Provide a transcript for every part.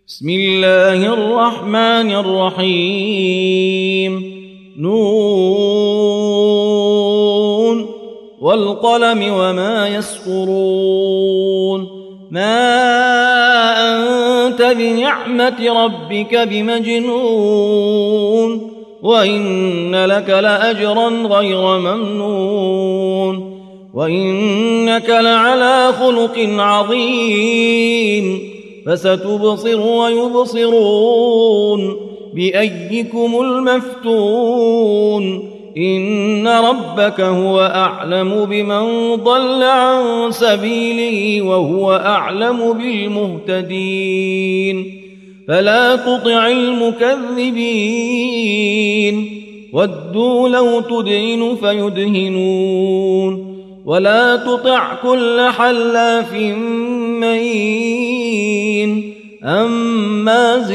بسم الله الرحمن الرحيم نون والقلم وما يسطرون ما أنت بنعمة ربك بمجنون وإن لك لأجرا غير ممنون وإنك لعلى خلق عظيم فستبصر ويبصرون بأيكم المفتون إن ربك هو أعلم بمن ضل عن سبيله وهو أعلم بالمهتدين فلا تطع المكذبين ودوا لو تدهن فيدهنون ولا تطع كل حلاف مهين هماز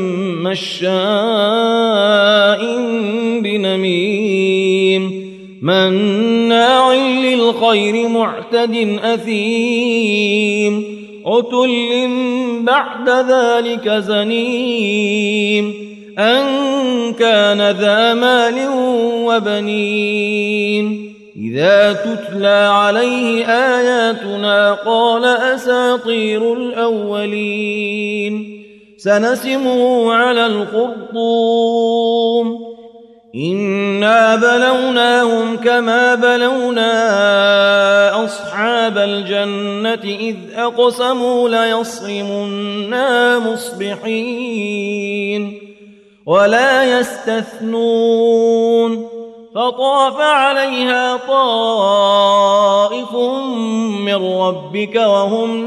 مشاء بنميم مناع للخير معتد أثيم عتل بعد ذلك زنيم أن كان ذا مال وبنين إذا تتلى عليه آياتنا قال أساطير الأولين سنسمه على الخرطوم إنا بلوناهم كما بلونا أصحاب الجنة إذ أقسموا ليصرمنها مصبحين ولا يستثنون فطاف عليها طائف من ربك وهم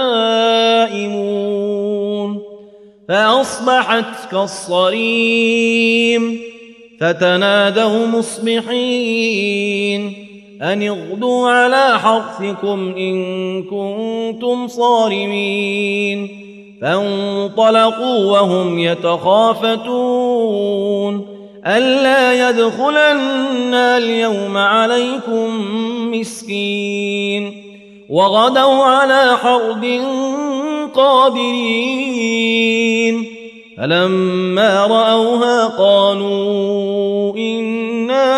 نائمون فأصبحت كالصريم فتنادوا مصبحين أن اغدوا على حرثكم إن كنتم صارمين فانطلقوا وهم يتخافتون ألا يدخلن اليوم عليكم مسكين وغدوا على حرد قادرين فلما رأوها قالوا إنا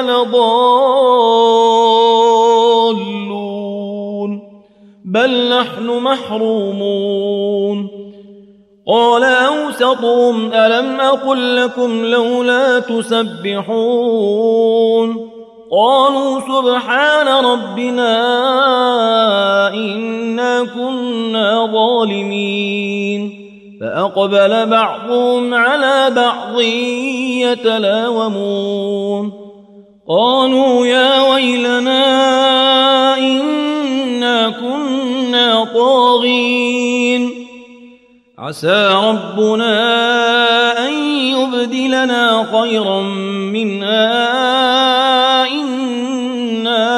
لضالون بل نحن محرومون قال أوسطهم ألم أقل لكم لولا تسبحون قالوا سبحان ربنا إنا كنا ظالمين فأقبل بعضهم على بعض يتلاومون قالوا يا ويلنا إنا كنا طاغين عسى ربنا أن يبدلنا خيرا منها إنا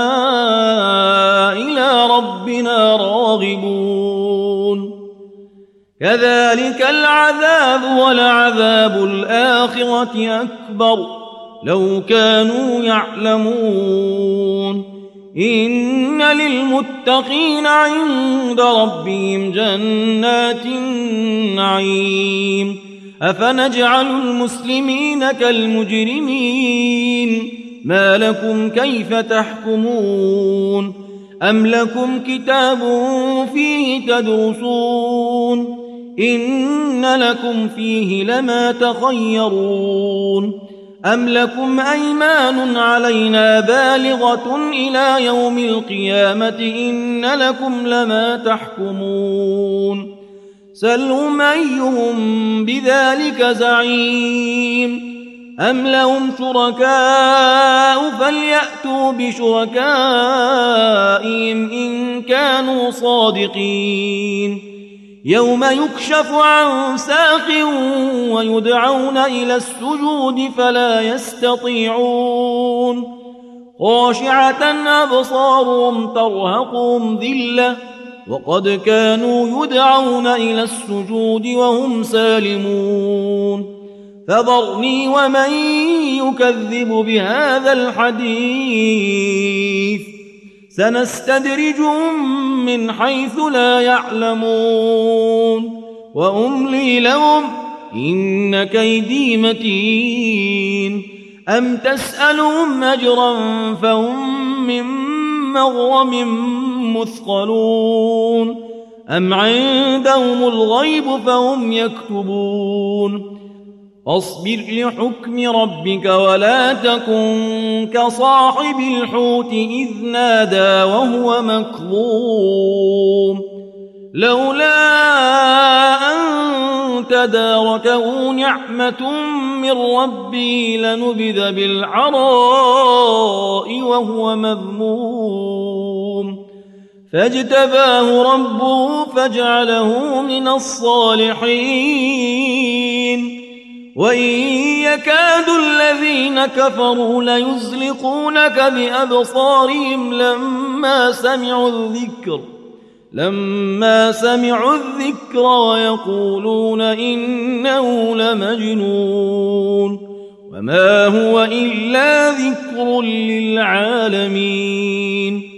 إلى ربنا راغبون كذلك العذاب ولعذاب الآخرة أكبر لو كانوا يعلمون إن للمتقين عند ربهم جنات النعيم أفنجعل المسلمين كالمجرمين ما لكم كيف تحكمون أم لكم كتاب فيه تدرسون إن لكم فيه لما تخيرون أم لكم أيمان علينا بالغة إلى يوم القيامة إن لكم لما تحكمون سلهم أيهم بذلك زعيم أم لهم شركاء فليأتوا بشركائهم إن كانوا صادقين يوم يكشف عن ساق ويدعون إلى السجود فلا يستطيعون خاشعة أبصارهم ترهقهم ذلة وقد كانوا يدعون إلى السجود وهم سالمون فذرني ومن يكذب بهذا الحديث سنستدرجهم من حيث لا يعلمون وأملي لهم إن كيدي متين أم تسألهم أجرا فهم من مغرم مثقلون أم عندهم الغيب فهم يكتبون فاصبر لحكم ربك ولا تكن كصاحب الحوت إذ نادى وهو مكظوم لولا أن تداركه نعمة من ربه لنبذ بالعراء وهو مذموم فاجتباه ربه فاجعله من الصالحين وإن يكاد الذين كفروا ليزلقونك بأبصارهم لما سمعوا الذكر ويقولون إنه لمجنون وما هو إلا ذكر للعالمين